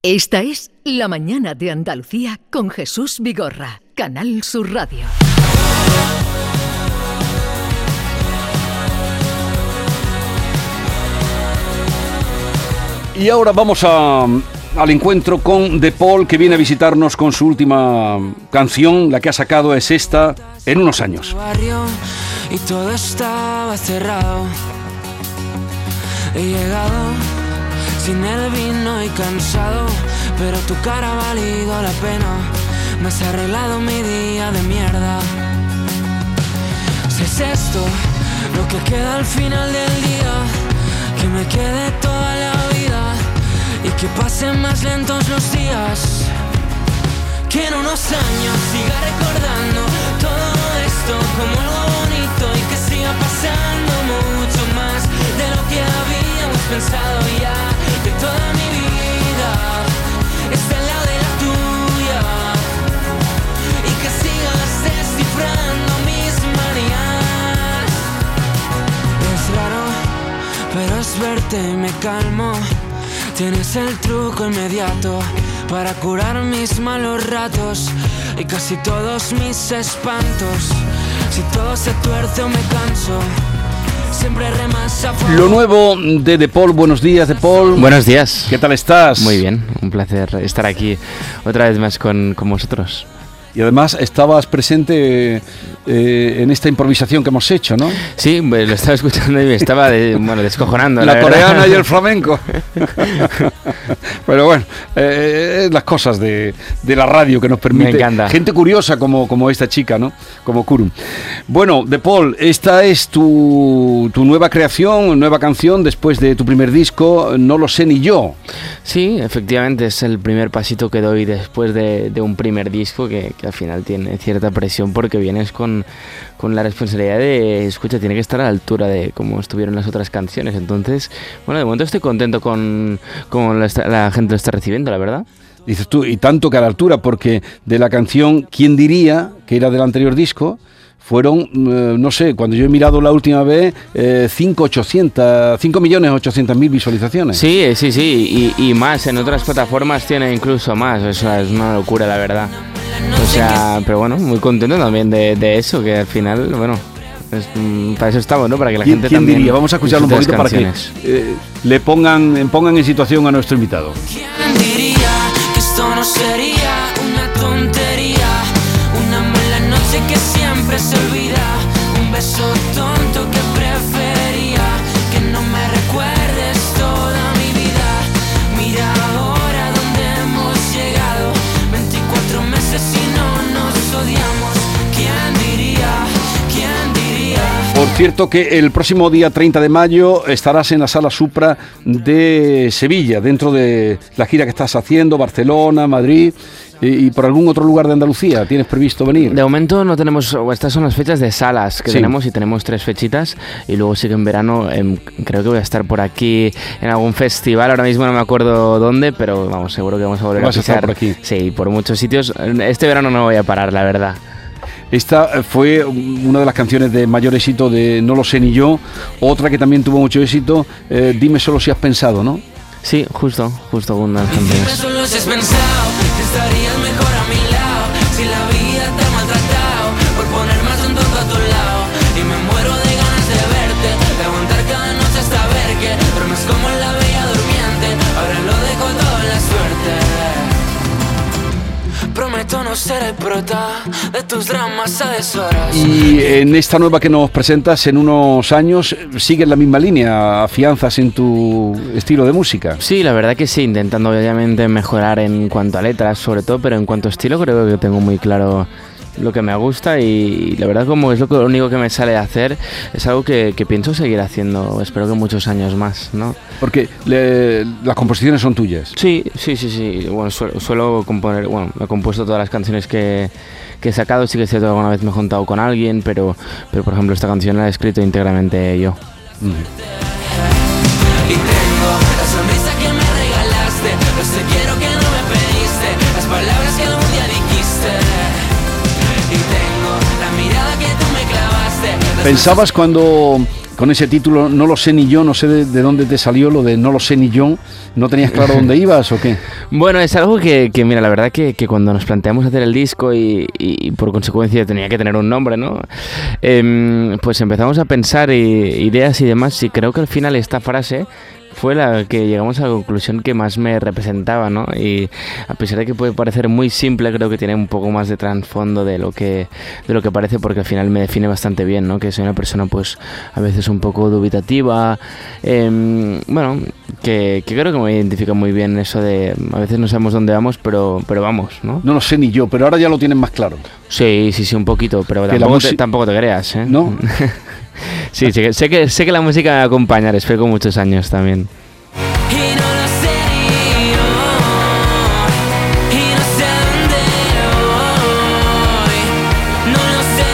Esta es La Mañana de Andalucía con Jesús Vigorra, Canal Sur Radio. Y ahora vamos al encuentro con De Paul, que viene a visitarnos con su última canción. La que ha sacado es esta, En unos años. Y todo estaba cerrado. He llegado sin el vino y cansado, pero tu cara ha valido la pena. Me has arreglado mi día de mierda. Si es esto lo que queda al final del día, que me quede toda la vida y que pasen más lentos los días. Que en unos años siga recordando todo esto como algo bonito y que siga pasando mucho más de lo que habíamos pensado ya. Que toda mi vida esté al lado de la tuya y que sigas descifrando mis manías. Es raro, pero es verte y me calmo. Tienes el truco inmediato para curar mis malos ratos y casi todos mis espantos. Si todo se tuerce o me canso, siempre remas a favor. Lo nuevo de De Paul. Buenos días, De Paul. Buenos días. ¿Qué tal estás? Muy bien, un placer estar aquí otra vez más con vosotros. Y además estabas presente en esta improvisación que hemos hecho, ¿no? Sí, lo estaba escuchando y me estaba descojonando. La coreana y el flamenco. Pero bueno, las cosas de la radio que nos permite. Me encanta. Gente curiosa como esta chica, ¿no? Como Kurum. Bueno, De Paul, esta es tu nueva creación, nueva canción después de tu primer disco, No lo sé ni yo. Sí, efectivamente, es el primer pasito que doy después de un primer disco que al final tiene cierta presión porque vienes con la responsabilidad de, escucha, tiene que estar a la altura de cómo estuvieron las otras canciones. Entonces, bueno, de momento estoy contento con cómo la gente lo está recibiendo, la verdad. Dices tú, y tanto que a la altura, porque de la canción ¿Quién diría?, que era del anterior disco, fueron, no sé, cuando yo he mirado la última vez, 5.800.000 visualizaciones. Sí, y más, en otras plataformas tiene incluso más, o sea, es una locura, la verdad. O sea, pero bueno, muy contento también de eso, que al final, bueno, para eso estamos, ¿no? Para que la gente ¿Quién también diría? Vamos a escucharlo un poquito para que le pongan en situación a nuestro invitado. ¿Quién diría que esto no sería una tontería? Una mala noche que siempre se olvida, un beso tonto que prefería que no me recuerdes toda mi vida. Mira ahora dónde hemos llegado, 24 meses y no nos odiamos. ¿Quién diría? ¿Quién diría? Por cierto que el próximo día 30 de mayo estarás en la Sala Supra de Sevilla, dentro de la gira que estás haciendo, Barcelona, Madrid y por algún otro lugar de Andalucía. ¿Tienes previsto venir? De momento no tenemos, estas son las fechas de salas que tenemos y tenemos 3 fechitas y luego sí que en verano creo que voy a estar por aquí en algún festival, ahora mismo no me acuerdo dónde, pero vamos, seguro que vamos a volver a pisar por aquí. Sí, por muchos sitios. Este verano no voy a parar, la verdad. Esta fue una de las canciones de mayor éxito de No lo sé ni yo. Otra que también tuvo mucho éxito, Dime solo si has pensado, ¿no? Sí, justo con las canciones. Dime solo si has pensado que estarías mejor a mi lado, si la vida te ha maltratado por poner más un tonto a tu lado. Y me muero de ganas de verte, de aguantar cada noche hasta ver que duermes como la bella durmiente. Ahora lo dejo todo en la suerte. Prometo no ser el prota de tus dramas a deshoras. Y en esta nueva que nos presentas, En unos años, sigues la misma línea, afianzas en tu estilo de música. Sí, la verdad que sí, intentando obviamente mejorar en cuanto a letras sobre todo, pero en cuanto a estilo creo que tengo muy claro lo que me gusta y la verdad como es lo único que me sale de hacer, es algo que pienso seguir haciendo, espero que muchos años más, ¿no? Porque las composiciones son tuyas. Sí. Bueno, suelo componer, bueno, me he compuesto todas las canciones que he sacado, sí que es cierto que alguna vez me he juntado con alguien, pero por ejemplo esta canción la he escrito íntegramente yo. Y tengo la sonrisa que me regalaste, los te quiero que no me pediste, las palabras que algún día dijiste. Y tengo la mirada que tú me clavaste. ¿Pensabas cuando con ese título, No lo sé ni yo, no sé de dónde te salió lo de No lo sé ni yo, ¿no tenías claro dónde ibas o qué? Bueno, es algo que mira, la verdad que cuando nos planteamos hacer el disco y por consecuencia tenía que tener un nombre, ¿no? Pues empezamos a pensar ideas y demás, y creo que al final esta frase fue la que llegamos a la conclusión que más me representaba, ¿no? Y a pesar de que puede parecer muy simple, creo que tiene un poco más de trasfondo de lo que parece, porque al final me define bastante bien, ¿no? Que soy una persona, pues, a veces un poco dubitativa, bueno, que creo que me identifica muy bien eso de a veces no sabemos dónde vamos, pero vamos, ¿no? No lo sé ni yo, pero ahora ya lo tienes más claro. Sí, un poquito, pero tampoco te creas, ¿eh? ¿No? Sí, sé que la música me va a acompañar, espero con muchos años también. Y no lo sé ni yo, y no sé a dónde voy, no lo sé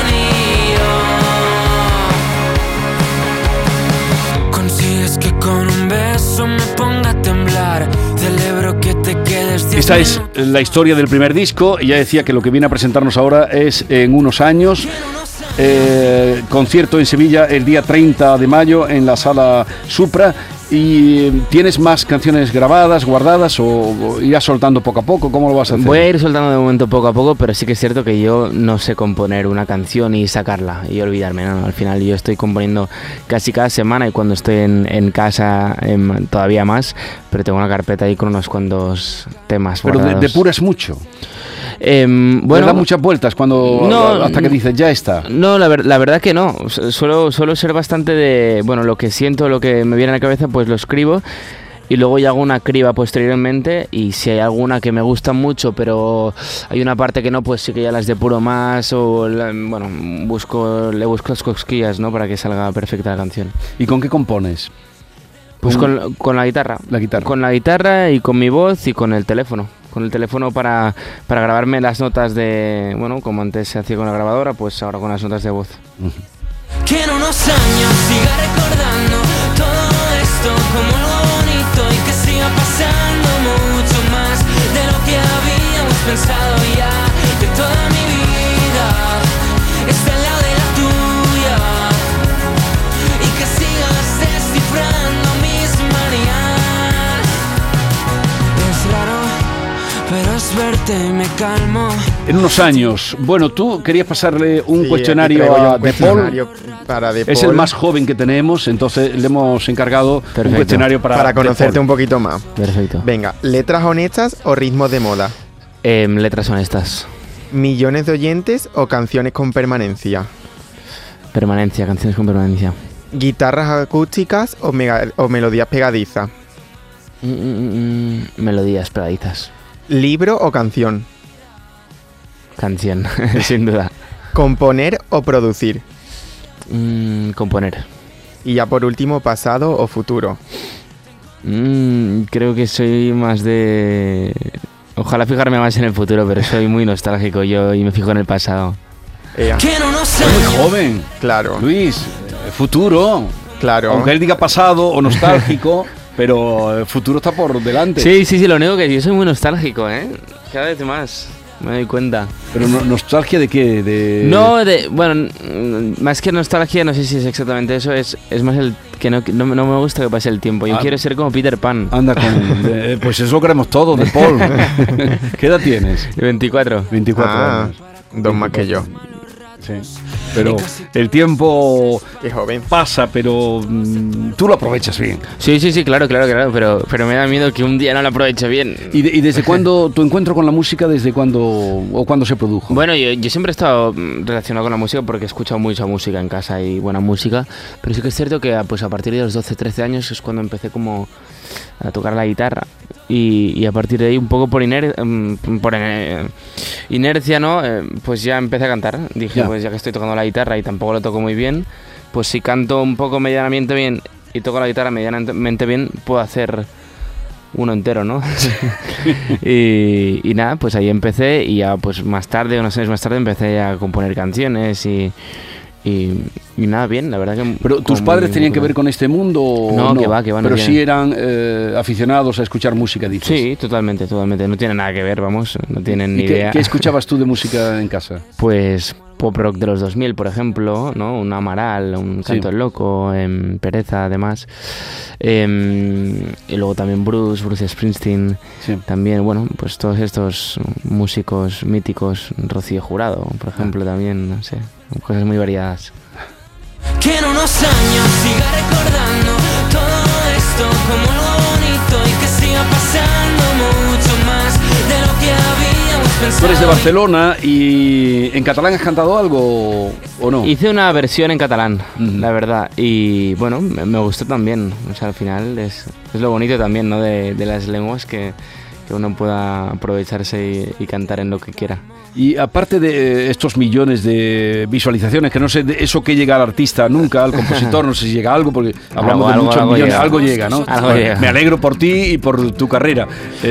ni yo. Consigues que con un beso me ponga a temblar, celebro que te quedes 10 Esta es la historia del primer disco, y ya decía que lo que viene a presentarnos ahora es en unos años. Concierto en Sevilla el día 30 de mayo en la Sala Supra. ¿Y tienes más canciones grabadas, guardadas, o irás soltando poco a poco? ¿Cómo lo vas a hacer? Voy a ir soltando de momento poco a poco, pero sí que es cierto que yo no sé componer una canción y sacarla y olvidarme, ¿no? Al final yo estoy componiendo casi cada semana, y cuando estoy en casa todavía más, pero tengo una carpeta ahí con unos cuantos temas Pero guardados. depuras mucho. Bueno, ¿Le das muchas vueltas hasta que dices ya está? No, la verdad que no. Suelo ser bastante de, bueno, lo que siento, lo que me viene a la cabeza, pues lo escribo, y luego ya hago una criba posteriormente, y si hay alguna que me gusta mucho pero hay una parte que no, pues sí que ya las depuro más, o bueno, le busco las cosquillas, ¿no? Para que salga perfecta la canción. ¿Y con qué compones? Pues con la guitarra. La guitarra. Con la guitarra y con mi voz y con el teléfono. Con el teléfono para grabarme las notas de, bueno, como antes se hacía con la grabadora, pues ahora con las notas de voz. Que en unos años siga recordando todo esto como algo bonito, y que siga pasando mucho más de lo que habíamos pensado ya, que toda mi vida está al lado de la tuya, y que sigas descifrando mis manías. Es raro, pero es verte y me calmo. En unos años. Bueno, tú querías pasarle un cuestionario a De Paul. Para De Paul. Es el más joven que tenemos, entonces le hemos encargado Perfecto. un cuestionario para conocerte un poquito más. Perfecto. Venga, ¿letras honestas o ritmos de moda? Letras honestas. ¿Millones de oyentes o canciones con permanencia? Permanencia, canciones con permanencia. ¿Guitarras acústicas o melodías pegadizas? Melodías pegadizas. ¿Libro o canción? Canción, sin duda. ¿Componer o producir? Componer. Y ya por último, ¿pasado o futuro? Creo que soy más de... Ojalá fijarme más en el futuro, pero soy muy nostálgico yo y me fijo en el pasado. Que en unos Es muy años joven, Claro, Luis. Futuro. claro. Aunque él diga pasado o nostálgico, pero el futuro está por delante. Sí, lo único que yo soy muy nostálgico, ¿eh? Cada vez más, me doy cuenta. Pero ¿nostalgia de qué? Bueno, más que nostalgia, no sé si es exactamente eso, es más el que no me gusta que pase el tiempo. Yo quiero ser como Peter Pan. Anda con... pues eso lo queremos todos, De Paul. ¿Qué edad tienes? 24. 24 años. 2 más que yo. Sí. Pero el tiempo Qué joven. pasa, pero tú lo aprovechas bien. Sí, claro, pero me da miedo que un día no lo aproveche bien. ¿Y desde cuándo tu encuentro con la música, desde cuándo o cuándo se produjo? Bueno, yo siempre he estado relacionado con la música porque he escuchado mucha música en casa y buena música, pero sí que es cierto que pues a partir de los 12-13 años es cuando empecé como a tocar la guitarra, y a partir de ahí un poco por inercia, ¿no? Pues ya empecé a cantar. Dije, pues ya que estoy tocando la guitarra y tampoco lo toco muy bien, pues si canto un poco medianamente bien y toco la guitarra medianamente bien, puedo hacer uno entero, ¿no? y nada, pues ahí empecé, y ya pues más tarde, unos años más tarde, empecé a componer canciones y Y nada, bien, la verdad que... ¿Pero tus padres tenían que ver con este mundo o no? Que va, pero sí eran aficionados a escuchar música, dices. Sí, totalmente. No tiene nada que ver, vamos, no tienen ni idea. ¿Qué escuchabas tú de música en casa? Pues pop rock de los 2000, por ejemplo, ¿no? Un Amaral, un Canto del Loco, Pereza, además. Y luego también Bruce Springsteen. Sí. También, bueno, pues todos estos músicos míticos, Rocío Jurado, por ejemplo, también, no sé, cosas muy variadas. Que en unos años siga recordando todo esto como algo bonito y que siga pasando mucho más de lo que habíamos pensado. Tú eres de Barcelona y ¿en catalán has cantado algo o no? Hice una versión en catalán, la verdad, y bueno, me gustó también. O sea, al final es lo bonito también, ¿no? De las lenguas que uno pueda aprovecharse y cantar en lo que quiera. Y aparte de estos millones de visualizaciones, que no sé de eso que llega al artista nunca, al compositor, no sé si llega algo, porque hablamos de muchos millones, algo llega, ¿no? Llega. Me alegro por ti y por tu carrera.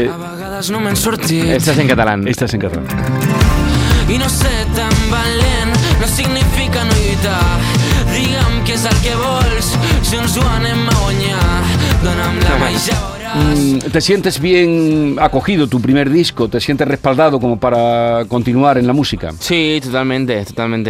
Esta es en catalán. Esta es en catalán. I no ser tan valent no significa no lluitar. Digue'm què és el que vols, si ens ho anem a guanyar. Dona'm la mà i ja veuràs. ¿Te sientes bien acogido tu primer disco? ¿Te sientes respaldado como para continuar en la música? Sí, totalmente.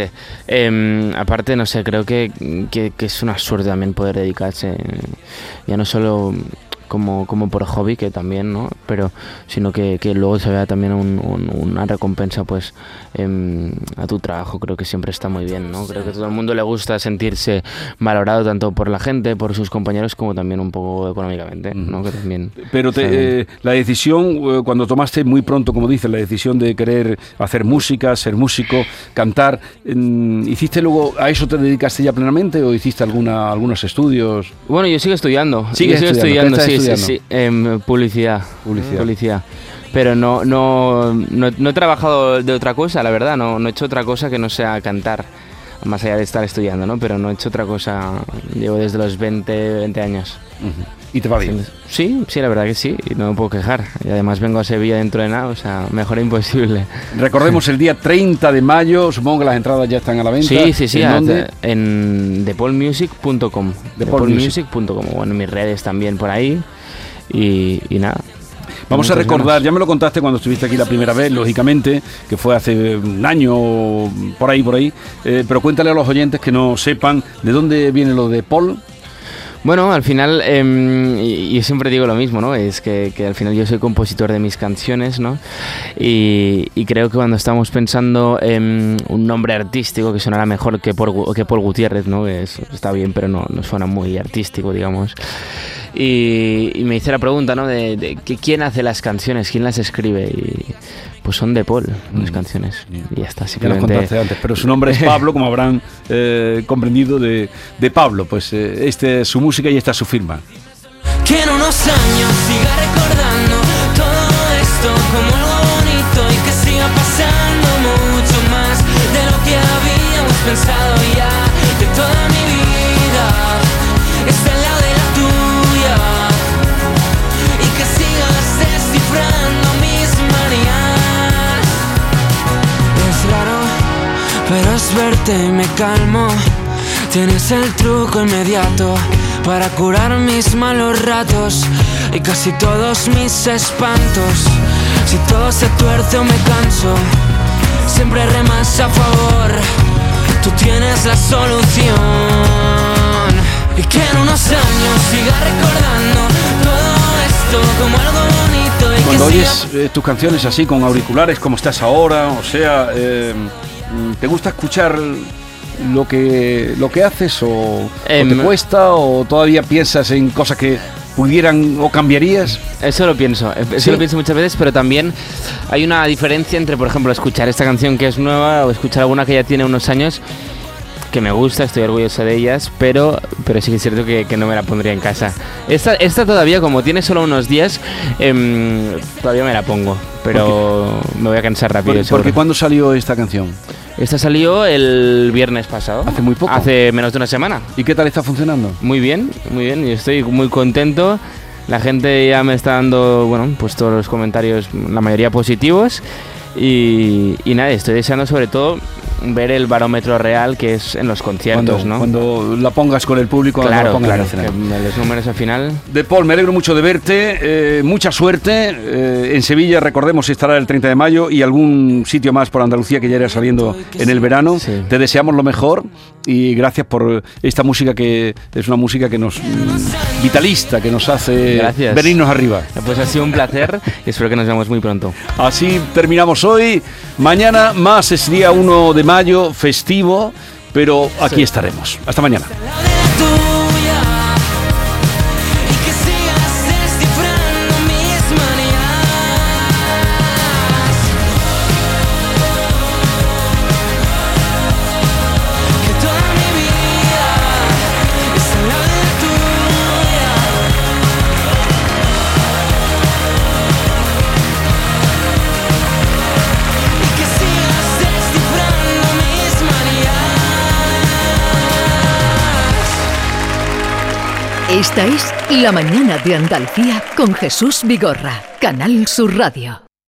Aparte, no sé, creo que es una suerte también poder dedicarse, ya no solo como por hobby, que también, ¿no? Pero sino que luego se vea también una recompensa, pues, a tu trabajo. Creo que siempre está muy bien, ¿no? Creo que a todo el mundo le gusta sentirse valorado tanto por la gente, por sus compañeros, como también un poco económicamente, ¿no? Que también. Pero la decisión, cuando tomaste muy pronto, como dices, la decisión de querer hacer música, ser músico, cantar, ¿hiciste luego, a eso te dedicaste ya plenamente o hiciste algunos estudios? Bueno, yo sigo estudiando. ¿Sigues estudiando? Sí, publicidad. Pero no he trabajado de otra cosa, la verdad, no he hecho otra cosa que no sea cantar, más allá de estar estudiando, ¿no? Pero no he hecho otra cosa, llevo desde los 20 años. ¿Y te va bien? Sí, la verdad que sí, y no me puedo quejar. Y además vengo a Sevilla dentro de nada, o sea, mejor imposible. Recordemos el día 30 de mayo, supongo que las entradas ya están a la venta. Sí, ¿En dónde? En thepolmusic.com. Thepolmusic.com, bueno, en mis redes también por ahí, y nada. Vamos a recordar, ya me lo contaste cuando estuviste aquí la primera vez, lógicamente, que fue hace un año, por ahí, pero cuéntale a los oyentes que no sepan de dónde viene lo de Paul. Bueno, al final, yo siempre digo lo mismo, ¿no? Es que al final yo soy compositor de mis canciones, ¿no? Y creo que cuando estamos pensando en un nombre artístico que sonara mejor que Paul Gutiérrez, ¿no? Está bien, pero no suena muy artístico, digamos. Y me hice la pregunta, ¿no? De quién hace las canciones, quién las escribe, y pues son de Paul las canciones, y ya está. Simplemente... Ya lo contaste antes, pero su nombre es Pablo, como habrán comprendido, de Pablo. Pues esta es su música y esta es su firma. Que en unos años siga recordando todo esto como algo bonito y que siga pasando mucho más de lo que habíamos pensado ya, que toda mi vida está al lado de la tuya y que sigas descifrando mis manías. Es raro, pero es verte y me calmo. Tienes el truco inmediato para curar mis malos ratos y casi todos mis espantos. Si todo se tuerce o me canso, siempre remas a favor. Tú tienes la solución. Y que en unos años siga recordando todo esto como algo bonito. Y cuando que oyes tus canciones así con auriculares como estás ahora, o sea, ¿te gusta escuchar lo que haces o te cuesta, o todavía piensas en cosas que pudieran o cambiarías? Eso lo pienso, lo pienso muchas veces, pero también hay una diferencia entre, por ejemplo, escuchar esta canción que es nueva o escuchar alguna que ya tiene unos años, que me gusta, estoy orgulloso de ellas, pero sí que es cierto que no me la pondría en casa. Esta todavía, como tiene solo unos días, todavía me la pongo, pero me voy a cansar rápido. Porque ¿cuándo salió esta canción? Esta salió el viernes pasado. ¿Hace muy poco? Hace menos de una semana. ¿Y qué tal está funcionando? Muy bien, yo estoy muy contento. La gente ya me está dando, bueno, pues todos los comentarios, la mayoría positivos. Y nada, estoy deseando sobre todo ver el barómetro real que es en los conciertos, ¿no? Cuando la pongas con el público, claro, la pongas claro, en el escenario. los números al final. De Paul, me alegro mucho de verte, mucha suerte. En Sevilla, recordemos, estará el 30 de mayo y algún sitio más por Andalucía que ya irá saliendo en el verano. Sí. Te deseamos lo mejor y gracias por esta música que es una música que nos vitalista, que nos hace venirnos arriba. Pues ha sido un placer y espero que nos veamos muy pronto. Así terminamos hoy. Mañana más es día 1 de mayo, festivo, pero aquí estaremos. Hasta mañana. Esta es La Mañana de Andalucía con Jesús Vigorra, Canal Sur Radio.